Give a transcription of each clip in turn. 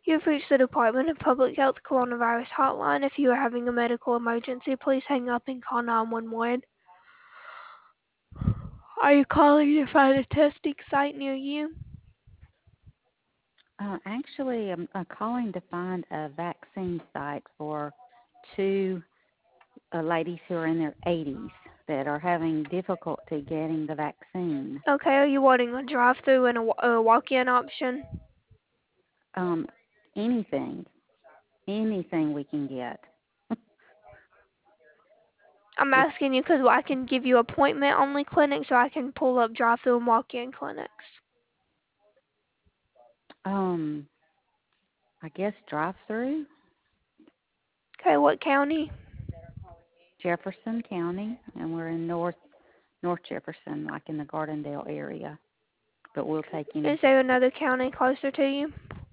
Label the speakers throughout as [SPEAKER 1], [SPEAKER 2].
[SPEAKER 1] You've reached the Department of Public Health Coronavirus Hotline. If you are having a medical emergency, please hang up and call 911. Are you calling to find a testing site near you?
[SPEAKER 2] Actually, I'm calling to find a vaccine site for two ladies who are in their 80s that are having difficulty getting the vaccine.
[SPEAKER 1] Okay, are you wanting a drive-through and a walk-in option?
[SPEAKER 2] Um, anything we can get.
[SPEAKER 1] I'm
[SPEAKER 2] It's
[SPEAKER 1] asking you because I can give you appointment-only clinics, or I can pull up drive-through and walk-in clinics.
[SPEAKER 2] I guess drive-through.
[SPEAKER 1] Okay, what county?
[SPEAKER 2] Jefferson County, and we're in North Jefferson, like in the Gardendale area. But we'll take any.
[SPEAKER 1] Is there another county closer to you?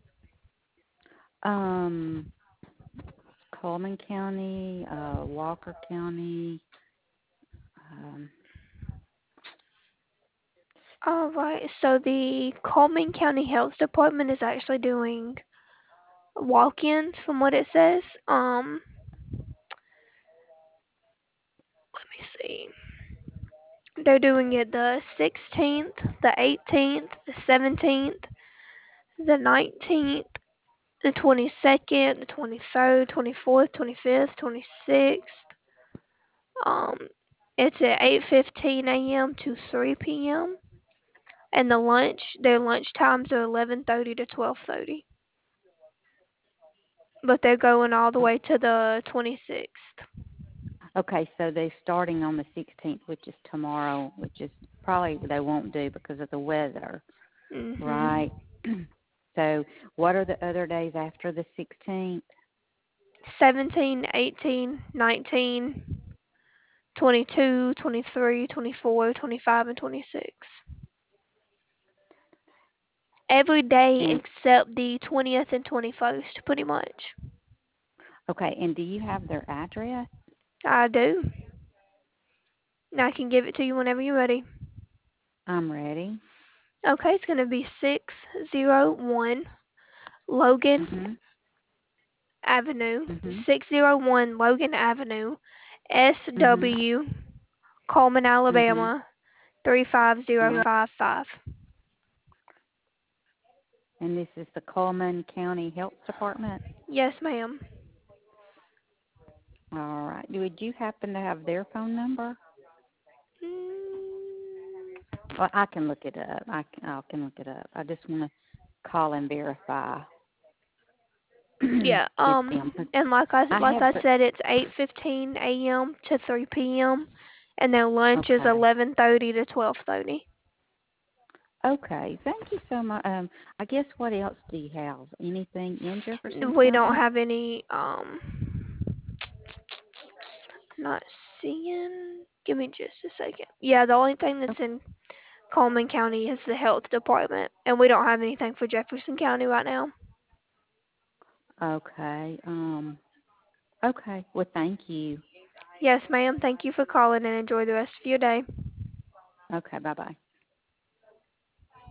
[SPEAKER 2] Coleman County, Walker County.
[SPEAKER 1] Alright, so the Coleman County Health Department is actually doing walk-ins from what it says. Let me see. They're doing it the 16th, the 18th, the 17th, the 19th, the 22nd, the 23rd, 24th, 25th, 26th. Um, it's at 8:15 a.m. to 3 p.m. And their lunch times are 11:30 to 12:30. But they're going all the way to the 26th.
[SPEAKER 2] Okay, so they're starting on the 16th, which is tomorrow, which is probably they won't do because of the weather, right? So what are the other days after the 16th?
[SPEAKER 1] 17, 18, 19, 22, 23, 24, 25, and 26. Every day
[SPEAKER 2] And
[SPEAKER 1] except the 20th and 21st, pretty much.
[SPEAKER 2] okay, and do you have their address?
[SPEAKER 1] I do. And I can give it to you whenever you're ready.
[SPEAKER 2] I'm ready.
[SPEAKER 1] Okay, it's going to be 601 Logan
[SPEAKER 2] Mhm.
[SPEAKER 1] Avenue.
[SPEAKER 2] Mhm.
[SPEAKER 1] 601 Logan Avenue,
[SPEAKER 2] Mhm.
[SPEAKER 1] SW, Coleman,
[SPEAKER 2] Mhm.
[SPEAKER 1] Alabama,
[SPEAKER 2] Mhm.
[SPEAKER 1] 35055.
[SPEAKER 2] And this is the Coleman County Health Department.
[SPEAKER 1] Yes, ma'am.
[SPEAKER 2] All right. Would you happen to have their phone number?
[SPEAKER 1] Mm,
[SPEAKER 2] Well, I can look it up. I can look it up. I just want to call and verify
[SPEAKER 1] yeah.
[SPEAKER 2] with them.
[SPEAKER 1] And
[SPEAKER 2] I
[SPEAKER 1] like
[SPEAKER 2] have
[SPEAKER 1] I
[SPEAKER 2] the
[SPEAKER 1] said, it's 8:15 a.m. to 3 p.m. and their lunch is
[SPEAKER 2] okay.
[SPEAKER 1] 11:30 to 12:30.
[SPEAKER 2] Okay. Thank you so much. I guess what else do you have? Anything in Jefferson
[SPEAKER 1] We don't
[SPEAKER 2] County?
[SPEAKER 1] have any. Not seeing. Give me just a second. Yeah, the only thing that's in Coleman County is the health department, and we don't have anything for Jefferson County right now.
[SPEAKER 2] Okay. Okay. Well, thank you.
[SPEAKER 1] Yes, ma'am. Thank you for calling and enjoy the rest of your day.
[SPEAKER 2] Okay. Bye bye.